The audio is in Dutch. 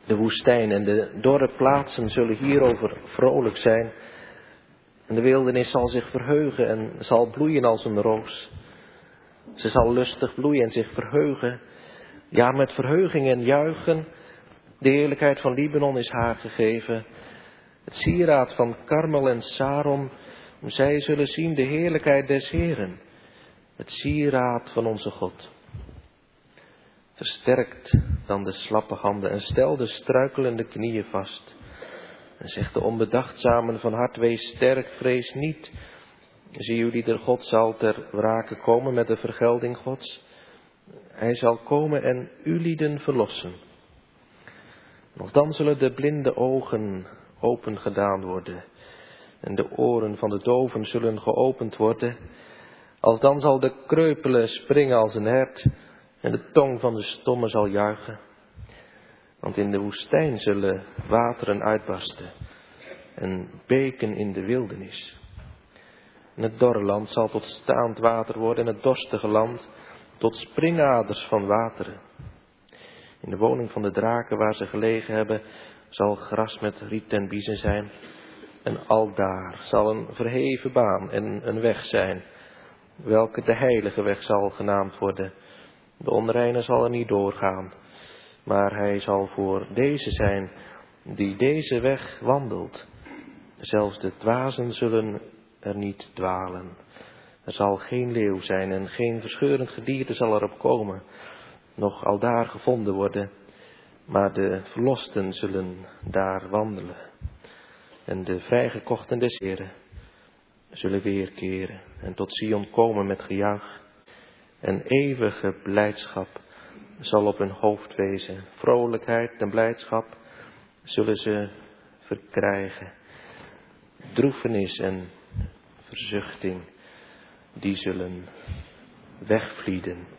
De woestijn en de dorre plaatsen zullen hierover vrolijk zijn. En de wildernis zal zich verheugen en zal bloeien als een roos. Ze zal lustig bloeien en zich verheugen. Ja, met verheuging en juichen. De heerlijkheid van Libanon is haar gegeven. Het sieraad van Karmel en Saron. Zij zullen zien de heerlijkheid des Heeren. Het sieraad van onze God. Versterkt dan de slappe handen en stel de struikelende knieën vast. En zegt de onbedachtzamen van hart, wees sterk, vrees niet. Zie jullie, de God zal ter wrake komen met de vergelding Gods. Hij zal komen en ulieden verlossen. Nog dan zullen de blinde ogen open gedaan worden. En de oren van de doven zullen geopend worden. Alsdan zal de kreupele springen als een hert. En de tong van de stomme zal juichen. Want in de woestijn zullen wateren uitbarsten. En beken in de wildernis. En het dorre land zal tot staand water worden. En het dorstige land tot springaders van wateren. In de woning van de draken waar ze gelegen hebben, zal gras met riet en biezen zijn. En aldaar zal een verheven baan en een weg zijn, welke de heilige weg zal genaamd worden. De onreine zal er niet doorgaan, maar hij zal voor deze zijn die deze weg wandelt. Zelfs de dwazen zullen er niet dwalen. Er zal geen leeuw zijn en geen verscheurend gedierte zal erop komen, nog aldaar gevonden worden, maar de verlosten zullen daar wandelen. En de vrijgekochten des Heren zullen weerkeren en tot Sion komen met gejuich. En eeuwige blijdschap zal op hun hoofd wezen. Vrolijkheid en blijdschap zullen ze verkrijgen. Droefenis en verzuchting, die zullen wegvlieden.